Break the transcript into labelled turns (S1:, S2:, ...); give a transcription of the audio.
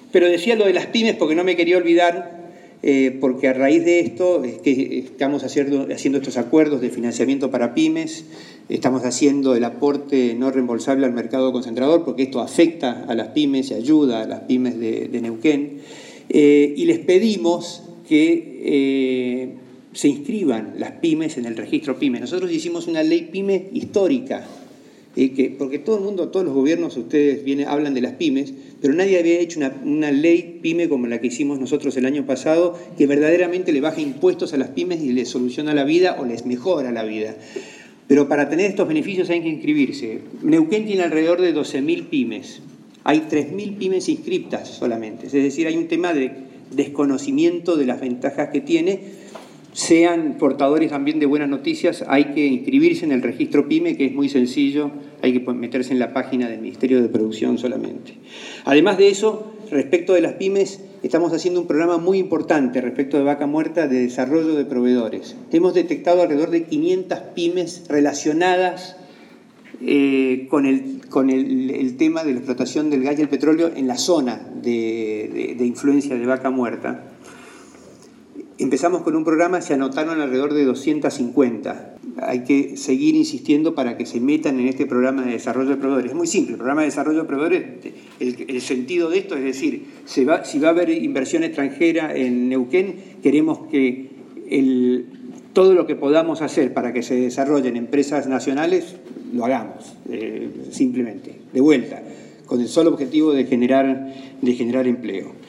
S1: Pero decía lo de las pymes porque no me quería olvidar, porque a raíz de esto es que estamos haciendo estos acuerdos de financiamiento para pymes, estamos haciendo el aporte no reembolsable al mercado concentrador, porque esto afecta a las pymes y ayuda a las pymes de Neuquén, y les pedimos que se inscriban las pymes en el registro pyme. Nosotros hicimos una ley pyme histórica, porque todo el mundo, todos los gobiernos, ustedes hablan de las pymes, pero nadie había hecho una ley pyme como la que hicimos nosotros el año pasado, que verdaderamente le baja impuestos a las pymes y les soluciona la vida o les mejora la vida. Pero para tener estos beneficios hay que inscribirse. Neuquén tiene alrededor de 12.000 pymes. Hay 3.000 pymes inscriptas solamente. Es decir, hay un tema de desconocimiento de las ventajas que tiene. Sean portadores también de buenas noticias, hay que inscribirse en el registro PYME, que es muy sencillo, hay que meterse en la página del Ministerio de Producción solamente. Además de eso, respecto de las pymes, estamos haciendo un programa muy importante respecto de Vaca Muerta de desarrollo de proveedores. Hemos detectado alrededor de 500 pymes relacionadas con el tema de la explotación del gas y el petróleo en la zona de influencia de Vaca Muerta. Empezamos con un programa, se anotaron alrededor de 250. Hay que seguir insistiendo para que se metan en este programa de desarrollo de proveedores. Es muy simple, el programa de desarrollo de proveedores, el sentido de esto es decir, si va a haber inversión extranjera en Neuquén, queremos que todo lo que podamos hacer para que se desarrollen empresas nacionales, lo hagamos, simplemente, de vuelta, con el solo objetivo de generar empleo.